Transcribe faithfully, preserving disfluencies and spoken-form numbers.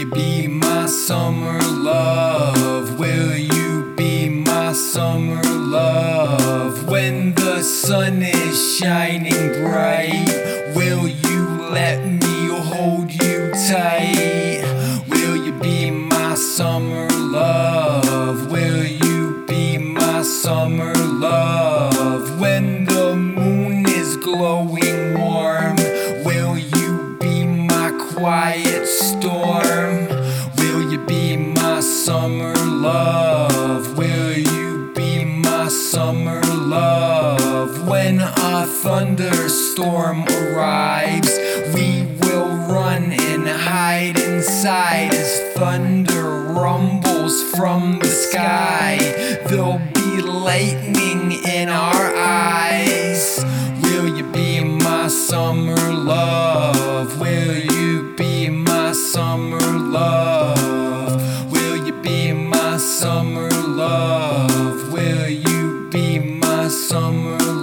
you be my summer love? Will you be my summer love? When the sun is shining bright, will you let me hold you tight? Will you be my summer love? Will you be my summer love? When the moon is glowing warm, will you be my quiet storm? Will you be my summer love? Will you be my summer love? When a thunderstorm arrives, we will run and hide inside as thunder rumbles from the sky. There'll be lightning in our eyes. Will you be my summer love? Will you be my summer love? Will you be my summer love? Will you be my summer love?